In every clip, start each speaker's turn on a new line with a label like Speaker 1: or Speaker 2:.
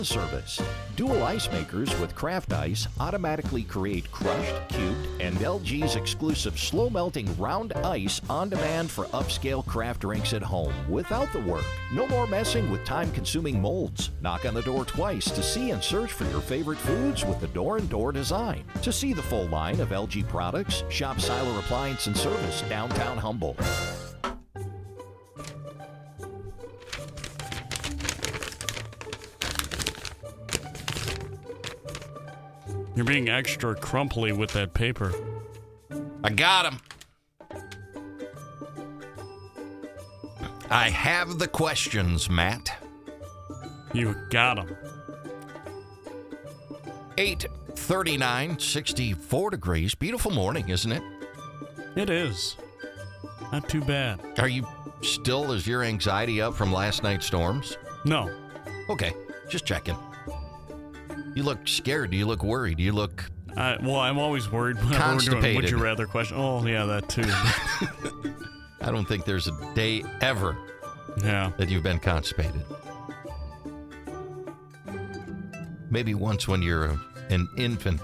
Speaker 1: Service. Dual ice makers with craft ice automatically create crushed, cubed, and LG's exclusive slow-melting round ice on demand for upscale craft drinks at home without the work. No more messing with time-consuming molds. Knock on the door twice to see and search for your favorite foods with the door-and-door design. To see the full line of LG products, shop Siler Appliance and Service, downtown Humboldt.
Speaker 2: You're being extra crumply with that paper.
Speaker 3: I got him. I have the questions, Matt.
Speaker 2: You got them.
Speaker 3: 8:39, 64 degrees. Beautiful morning, isn't it?
Speaker 2: It is. Not too bad.
Speaker 3: Are you still, is your anxiety up from last night's storms?
Speaker 2: No.
Speaker 3: Okay, just checking. You look scared. Do you look worried? Do you look...
Speaker 2: Well, I'm always worried when we're doing Would You Rather question. Oh, yeah, that too.
Speaker 3: I don't think there's a day ever that you've been constipated. Maybe once when you're an infant.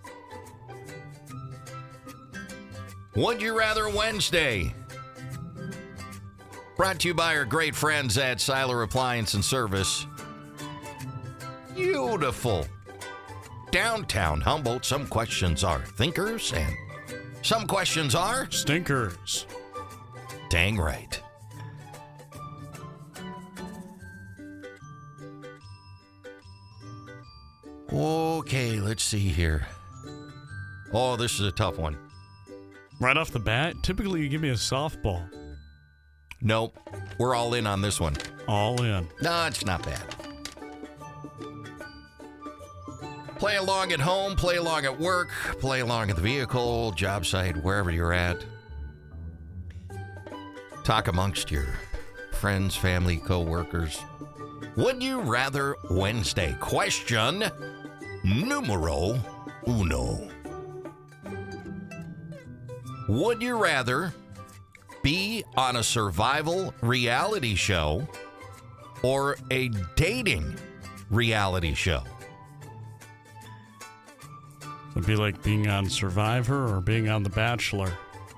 Speaker 3: Would You Rather Wednesday. Brought to you by our great friends at Siler Appliance and Service. Beautiful. Downtown Humboldt. Some questions are thinkers and some questions are
Speaker 2: stinkers.
Speaker 3: Dang right. Okay, let's see here. Oh, this is a tough one.
Speaker 2: Right off the bat, typically you give me a softball.
Speaker 3: Nope. We're all in on this one.
Speaker 2: All in.
Speaker 3: No, it's not bad. Play along at home, play along at work, play along at the vehicle, job site, wherever you're at. Talk amongst your friends, family, co-workers. Would you rather Wednesday? Question numero uno. Would you rather be on a survival reality show or a dating reality show?
Speaker 2: It'd be like being on Survivor or being on The Bachelor.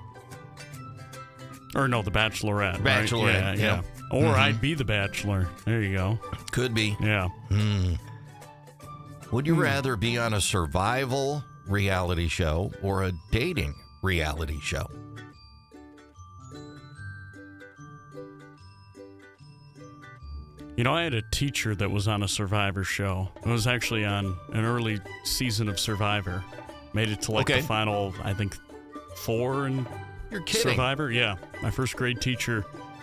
Speaker 2: Or no, The Bachelorette.
Speaker 3: Bachelorette,
Speaker 2: right? Yeah. Or I'd be The Bachelor. There you go.
Speaker 3: Could be.
Speaker 2: Yeah.
Speaker 3: Would you rather be on a survival reality show or a dating reality show?
Speaker 2: You know, I had a teacher that was on a Survivor show. It was actually on an early season of Survivor. Made it to the final, I think, 4 in
Speaker 3: You're kidding.
Speaker 2: Survivor. Yeah. My first grade teacher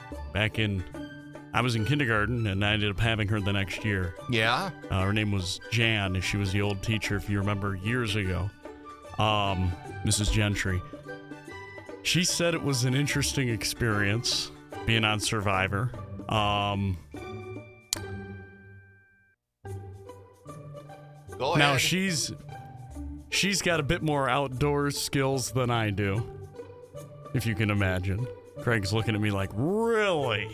Speaker 2: I was in kindergarten, and I ended up having her the next year.
Speaker 3: Yeah?
Speaker 2: Her name was Jan, and she was the old teacher, if you remember, years ago. Mrs. Gentry. She said it was an interesting experience being on Survivor.
Speaker 3: Go ahead.
Speaker 2: Now she's got a bit more outdoors skills than I do, if you can imagine. Craig's looking at me like, really?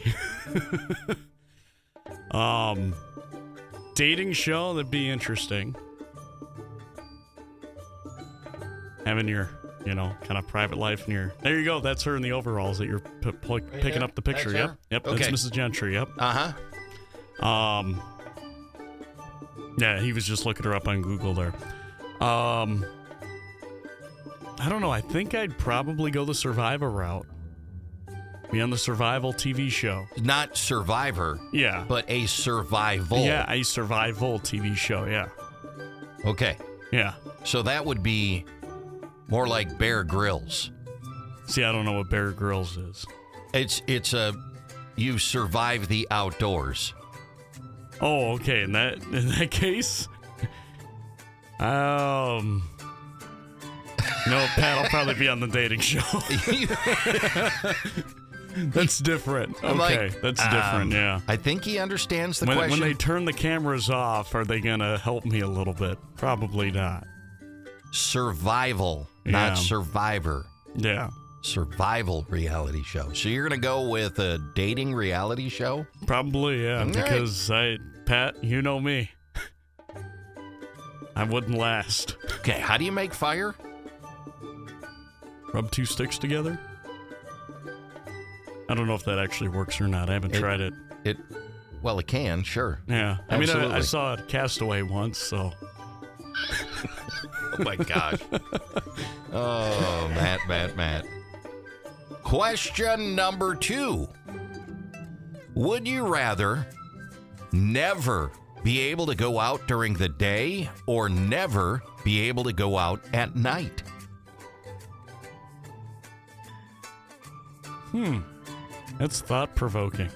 Speaker 2: Dating show, that'd be interesting. Having your, kind of private life in your... There you go. That's her in the overalls that you're picking up the picture.
Speaker 3: That's her?
Speaker 2: Yep.
Speaker 3: Okay.
Speaker 2: That's Mrs. Gentry. Yep.
Speaker 3: Uh-huh.
Speaker 2: Yeah, he was just looking her up on Google there. I don't know. I think I'd probably go the Survivor route. Be on the survival TV show.
Speaker 3: Not Survivor.
Speaker 2: Yeah.
Speaker 3: But a survival.
Speaker 2: Yeah, a survival TV show, yeah.
Speaker 3: Okay.
Speaker 2: Yeah.
Speaker 3: So that would be more like Bear Grylls.
Speaker 2: See, I don't know what Bear Grylls is.
Speaker 3: It's you survive the outdoors.
Speaker 2: Oh, okay. In that case, no, Pat will probably be on the dating show. That's different. Okay, that's different. Yeah.
Speaker 3: I think he understands the question.
Speaker 2: When they turn the cameras off, are they gonna help me a little bit? Probably not.
Speaker 3: Survival, not Survivor.
Speaker 2: Yeah.
Speaker 3: Survival reality show. So you're gonna go with a dating reality show?
Speaker 2: Probably, yeah.
Speaker 3: All
Speaker 2: because Pat, you know me. I wouldn't last.
Speaker 3: Okay, how do you make fire?
Speaker 2: Rub 2 sticks together? I don't know if that actually works or not. I haven't tried it.
Speaker 3: Well, it can, sure.
Speaker 2: Yeah.
Speaker 3: Absolutely.
Speaker 2: I mean, I saw it Castaway once, so.
Speaker 3: Oh, my gosh. Oh, Matt. Question number 2. Would you rather never be able to go out during the day or never be able to go out at night?
Speaker 2: That's thought-provoking.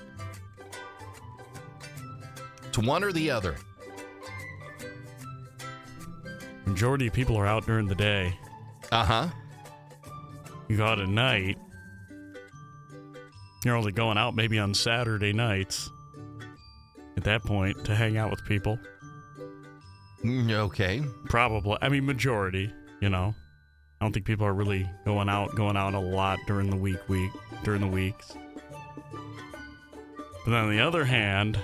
Speaker 3: It's one or the other.
Speaker 2: Majority of people are out during the day.
Speaker 3: Uh-huh.
Speaker 2: You go out at night, you're only going out maybe on Saturday nights at that point to hang out with people.
Speaker 3: Okay.
Speaker 2: Probably. I mean, majority, you know. I don't think people are really going out a lot during the weeks. But on the other hand,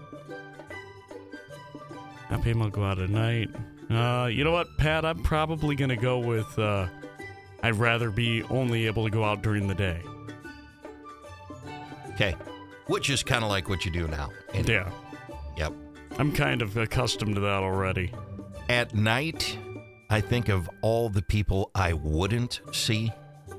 Speaker 2: not being able to go out at night. You know what, Pat? I'm probably going to go with I'd rather be only able to go out during the day.
Speaker 3: Okay. Which is kind of like what you do now.
Speaker 2: Yeah.
Speaker 3: Yep.
Speaker 2: I'm kind of accustomed to that already.
Speaker 3: At night, I think of all the people I wouldn't see.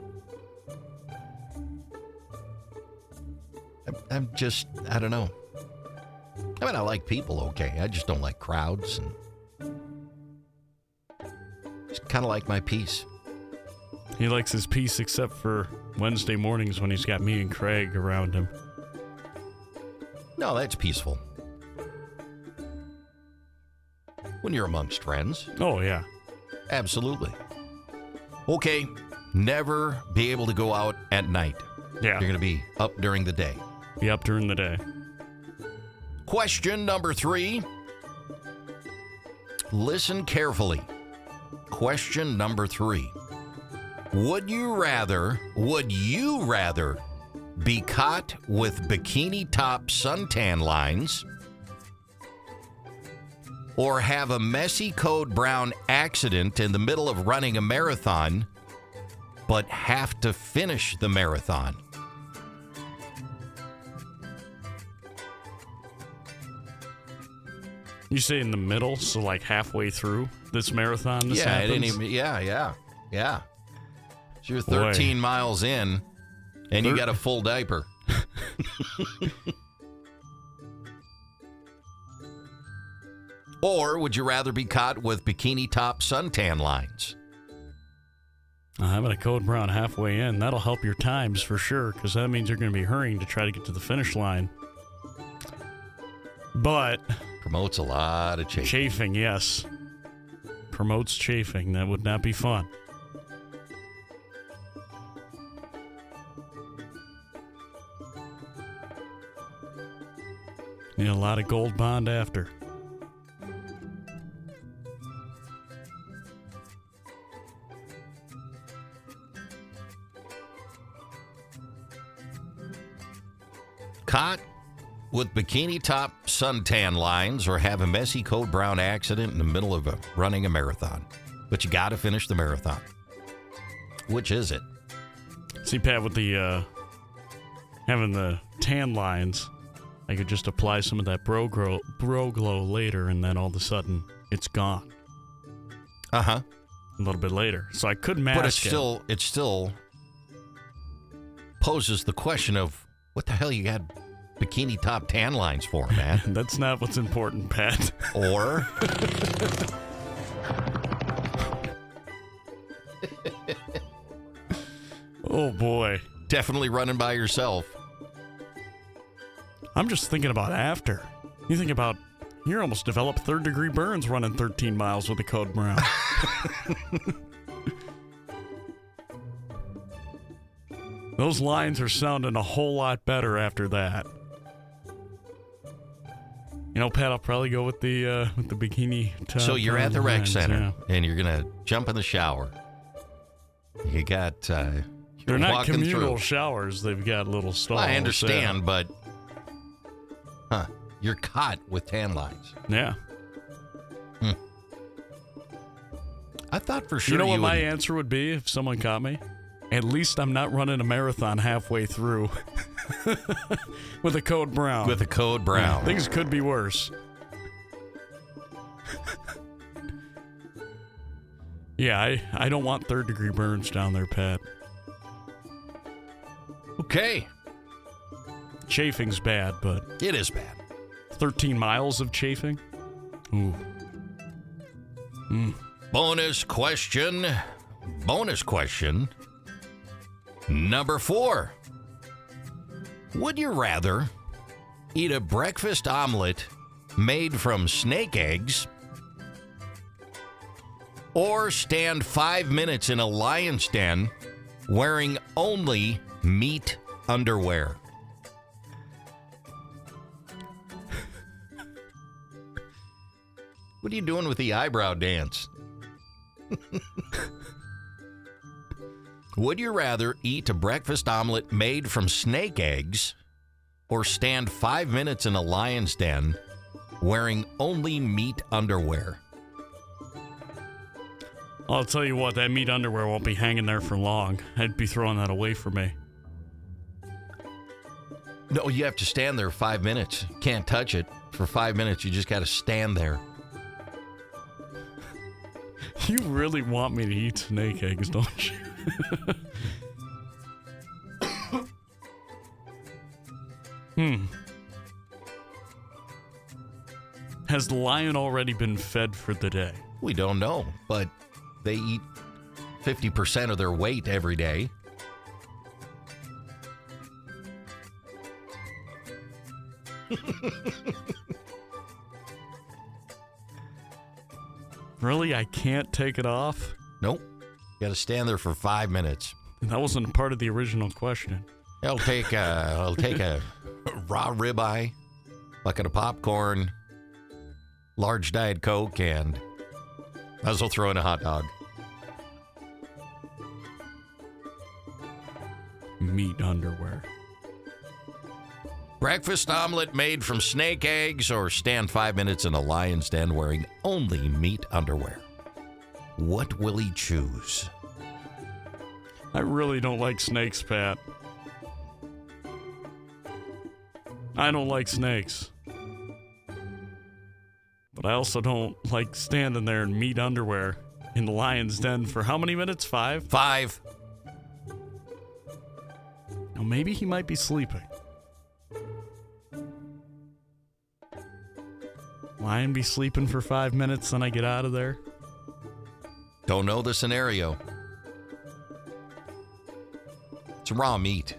Speaker 3: I don't know. I mean, I like people, okay. I just don't like crowds. And it's kind of like my peace.
Speaker 2: He likes his peace except for Wednesday mornings when he's got me and Craig around him.
Speaker 3: No, that's peaceful. When you're amongst friends.
Speaker 2: Oh, yeah.
Speaker 3: Absolutely. Okay, never be able to go out at night.
Speaker 2: Yeah.
Speaker 3: You're going to be up during the day.
Speaker 2: Be up during the day.
Speaker 3: Question number 3. Listen carefully. Question number 3. Would you rather be caught with bikini top suntan lines or have a messy code brown accident in the middle of running a marathon but have to finish the marathon?
Speaker 2: You say in the middle, so like halfway through this marathon this happens?
Speaker 3: Yeah. So you're 13 miles in, and you got a full diaper. Or would you rather be caught with bikini top suntan lines?
Speaker 2: Having a code brown halfway in, that'll help your times for sure, because that means you're going to be hurrying to try to get to the finish line. But
Speaker 3: promotes a lot of chafing.
Speaker 2: Chafing, yes. Promotes chafing. That would not be fun. Need a lot of Gold Bond after.
Speaker 3: Caught with bikini top suntan lines or have a messy code brown accident in the middle of running a marathon. But you got to finish the marathon. Which is it?
Speaker 2: See, Pat, with the having the tan lines, I could just apply some of that bro glow later, and then all of a sudden it's gone.
Speaker 3: Uh-huh.
Speaker 2: A little bit later, so I could mask
Speaker 3: it. But it still poses the question of what the hell you got bikini top tan lines for, man?
Speaker 2: That's not what's important, Pat.
Speaker 3: Or
Speaker 2: oh boy,
Speaker 3: definitely running by yourself.
Speaker 2: I'm just thinking about after. You think about, you almost developed third-degree burns running 13 miles with a code brown. Those lines are sounding a whole lot better after that. You know, Pat, I'll probably go with the bikini top.
Speaker 3: So you're at the rec center,
Speaker 2: yeah.
Speaker 3: and you're going to jump in the shower. You got...
Speaker 2: They're not communal showers. They've got little stalls.
Speaker 3: I understand, but... You're caught with tan lines.
Speaker 2: Yeah.
Speaker 3: I thought for sure
Speaker 2: You know what my
Speaker 3: would-
Speaker 2: answer would be if someone caught me? At least I'm not running a marathon halfway through with a code brown.
Speaker 3: with a code brown.
Speaker 2: Things could be worse. Yeah, I don't want third-degree burns down there, Pat.
Speaker 3: Okay.
Speaker 2: Chafing's bad, but
Speaker 3: It is bad.
Speaker 2: 13 miles of chafing? Ooh.
Speaker 3: Bonus question. Number 4. Would you rather eat a breakfast omelet made from snake eggs or stand 5 minutes in a lion's den wearing only meat underwear? What are you doing with the eyebrow dance? Would you rather eat a breakfast omelet made from snake eggs or stand 5 minutes in a lion's den wearing only meat underwear?
Speaker 2: I'll tell you what, that meat underwear won't be hanging there for long. I'd be throwing that away for me.
Speaker 3: No, you have to stand there 5 minutes. Can't touch it for 5 minutes. You just got to stand there.
Speaker 2: You really want me to eat snake eggs, don't you? Has the lion already been fed for the day?
Speaker 3: We don't know, but they eat 50% of their weight every day.
Speaker 2: Really? I can't take it off?
Speaker 3: Nope. Got to stand there for 5 minutes.
Speaker 2: That wasn't part of the original question.
Speaker 3: I'll take a raw ribeye, bucket of popcorn, large Diet Coke, and I also throw in a hot dog.
Speaker 2: Meat underwear.
Speaker 3: Breakfast omelet made from snake eggs or stand 5 minutes in a lion's den wearing only meat underwear. What will he choose?
Speaker 2: I really don't like snakes, Pat. I don't like snakes. But I also don't like standing there in meat underwear in the lion's den for how many minutes? 5?
Speaker 3: 5.
Speaker 2: Now maybe he might be sleeping. Lion be sleeping for 5 minutes, then I get out of there?
Speaker 3: Don't know the scenario. It's raw meat.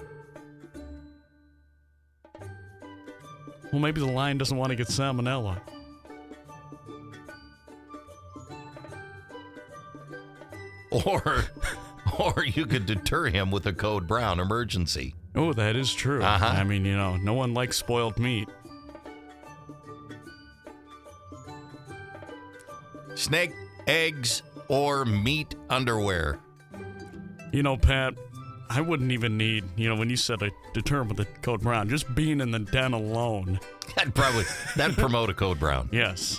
Speaker 2: Well, maybe the lion doesn't want to get salmonella.
Speaker 3: Or you could deter him with a code brown emergency.
Speaker 2: Oh, that is true.
Speaker 3: Uh-huh.
Speaker 2: I mean, no one likes spoiled meat.
Speaker 3: Snake eggs or meat underwear.
Speaker 2: Pat, I wouldn't even need, when you said I determined with the code brown, just being in the den alone.
Speaker 3: That'd promote a code brown.
Speaker 2: Yes.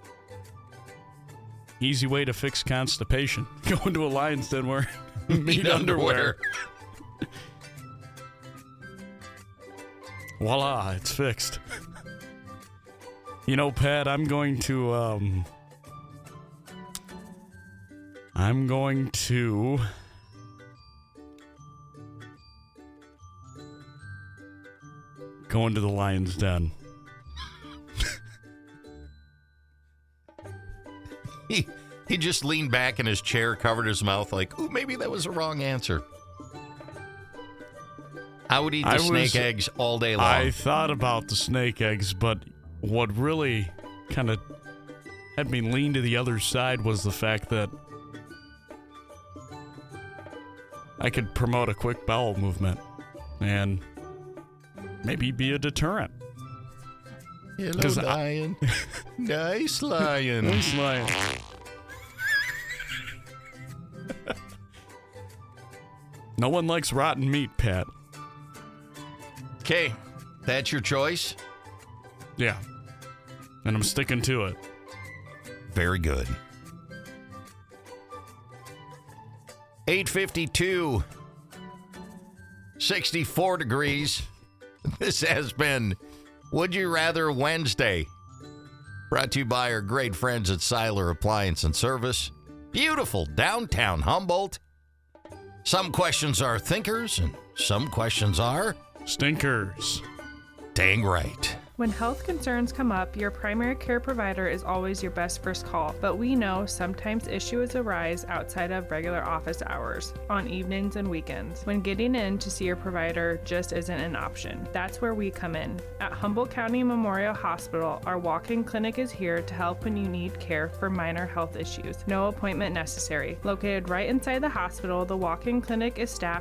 Speaker 2: Easy way to fix constipation. Go into a lion's den wearing meat underwear. Voila, it's fixed. Pat, I'm going to go into the lion's den.
Speaker 3: He just leaned back in his chair, covered his mouth like, ooh, maybe that was the wrong answer. I would eat the snake eggs all day long.
Speaker 2: I thought about the snake eggs, but what really kind of had me lean to the other side was the fact that I could promote a quick bowel movement and maybe be a deterrent.
Speaker 3: Hello, lion. Nice lion.
Speaker 2: Nice lion. No one likes rotten meat, Pat.
Speaker 3: Okay, that's your choice?
Speaker 2: Yeah. And I'm sticking to it.
Speaker 3: Very good. 8:52, 64 degrees. This has been Would You Rather Wednesday, brought to you by our great friends at Seiler Appliance and Service. Beautiful downtown Humboldt. Some questions are thinkers and some questions are
Speaker 2: stinkers.
Speaker 3: Dang right.
Speaker 4: When health concerns come up, your primary care provider is always your best first call, but we know sometimes issues arise outside of regular office hours, on evenings and weekends, when getting in to see your provider just isn't an option. That's where we come in. At Humboldt County Memorial Hospital, our walk-in clinic is here to help when you need care for minor health issues. No appointment necessary. Located right inside the hospital, the walk-in clinic is staffed